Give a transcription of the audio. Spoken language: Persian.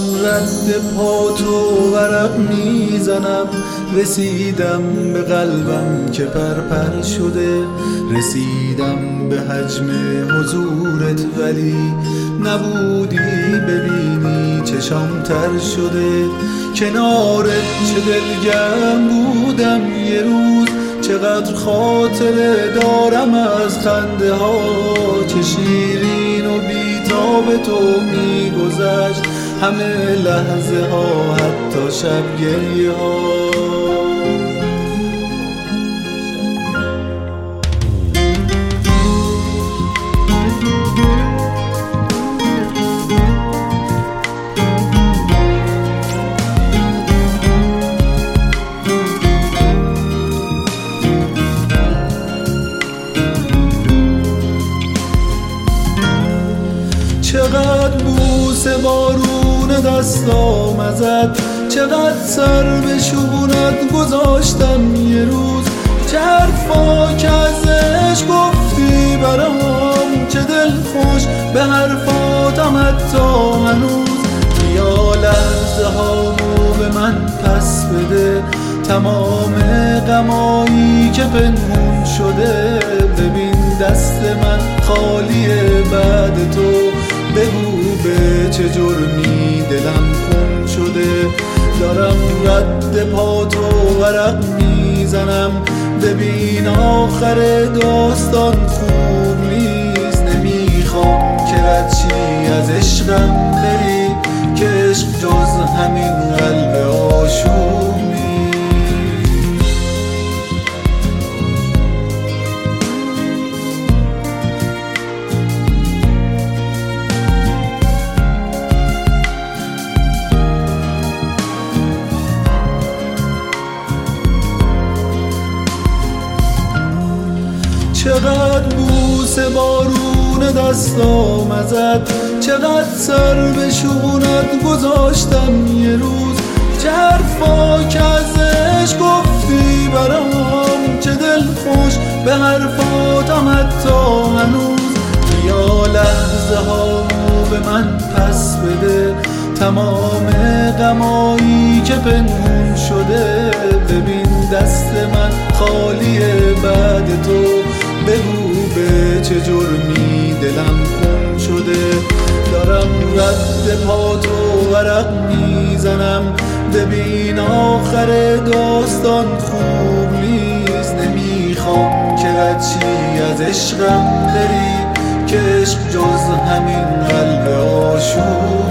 رد پا تو ورق میزنم. رسیدم به قلبم که پرپر شده، رسیدم به حجم حضورت ولی نبودی ببینی چشام تر شده. کنارت چه دلگرم بودم یه روز، چقدر خاطره دارم از خنده ها. چه شیرین و بی‌تاب تو میگذشت همه لحظه ها، حتی شب گریه ها. چقدر بوسه بارون دستام ازت، چقدر سر به شونت گذاشتم یه روز. چه حرفا که ازش گفتی برام، چه دل خوش به حرفاتم حتی هنوز. بیا لحظه هامو به من پس بده، تمام غمایی که پنهون شده. ببین دست من خالیه بعد تو، بگو به چه جرمی دلم خون شده. دارم رد پا تو ورق میزنم، ببین آخر داستان خوب نیست. نمیخوام که رد چی از عشقم بری، که عشق جز همین قلب آشوب نیست. چقدر بوسه بارون دستام ازت، چقدر سر به شونت گذاشتم یه روز. چه حرفا که ازش گفتی برام، چه دل خوش به حرفاتم حتی هنوز. بیا لحظه هامو به من پس بده، تمام غمایی که پنهون شده. ببین دست من خالیه بعد تو، بگو به چه جرمی دلم خون شده. دارم رد پا تو ورق میزنم، ببین آخر داستان خوب نیست. نمیخوام که رد چی از عشقم بری، که عشق جز همین قلب آشوب